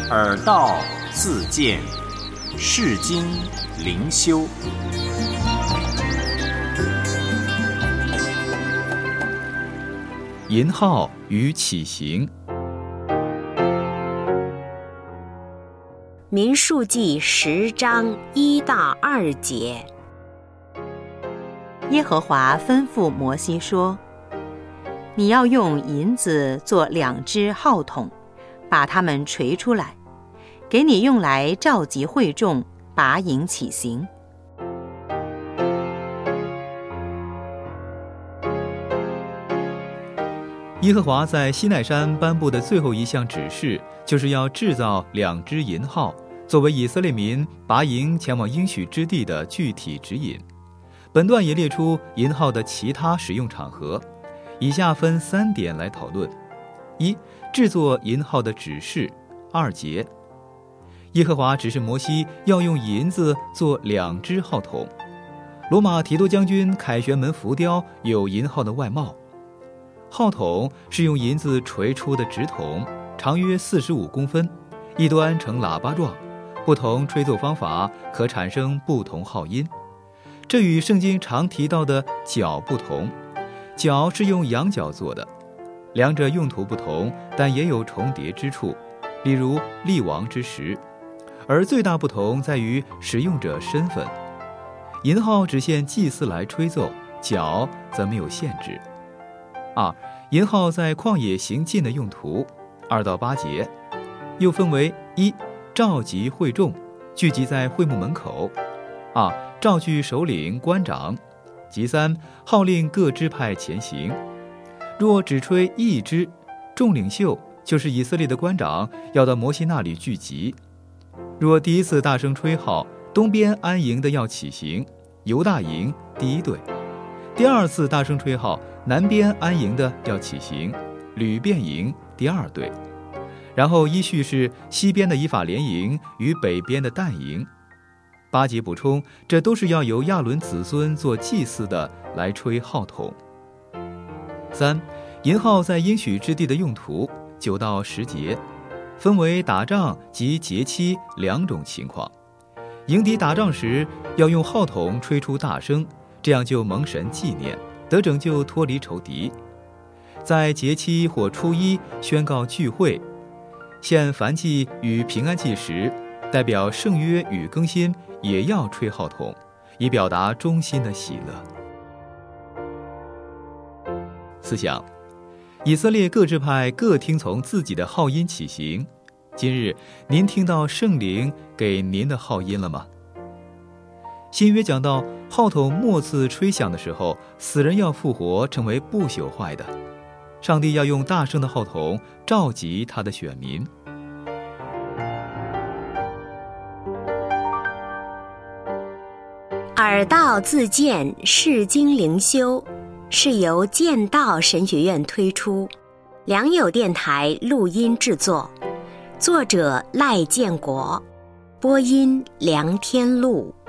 耳道自见，世经灵修。 吟号与起行。 民数记10章1到2节。 耶和华吩咐摩西说：你要用银子做2只号筒，把它们锤出来，给你用来召集会众，拔营起行。 耶和华在西奈山颁布的最后一项指示，就是要制造2只银号，作为以色列民拔营前往应许之地的具体指引。本段也列出银号的其他使用场合，以下分3点来讨论。1、制作银号的指示。2节，耶和华指示摩西要用银子做2只号筒。罗马提多将军凯旋门浮雕有银号的外貌。号筒是用银子锤出的直筒，长约45公分，一端呈喇叭状，不同吹奏方法可产生不同号音。这与圣经常提到的角不同，角是用羊角做的，两者用途不同，但也有重叠之处，例如立王之时，而最大不同在于使用者身份。银号只限祭司来吹奏，角则没有限制。2、银号在旷野行进的用途。2到8节，又分为1、召集会众，聚集在会幕门口。2、召聚首领官长。及3、号令各支派前行。若只吹1支，众领袖就是以色列的官长要到摩西那里聚集。若第一次大声吹号，东边安营的要起行，犹大营第一队；第2次大声吹号，南边安营的要起行，吕便营第2队。然后依序是西边的以法莲营与北边的但营。8节补充，这都是要由亚伦子孙做祭司的来吹号筒。3、银号在应许之地的用途。9到10节，分为打仗及节期2种情况。迎敌打仗时要用号筒吹出大声，这样就蒙神纪念，得拯救脱离仇敌。在节期或初一宣告聚会，献燔祭与平安祭时，代表圣约与更新也要吹号筒，以表达衷心的喜乐。思想：以色列各支派各听从自己的号音起行。今日您听到圣灵给您的号音了吗？新约讲到号筒末次吹响的时候，死人要复活，成为不朽坏的。上帝要用大声的号筒召集他的选民。 耳道自见，世经灵修，是由剑道神学院推出，良友电台录音制作，作者赖建国，播音梁天禄。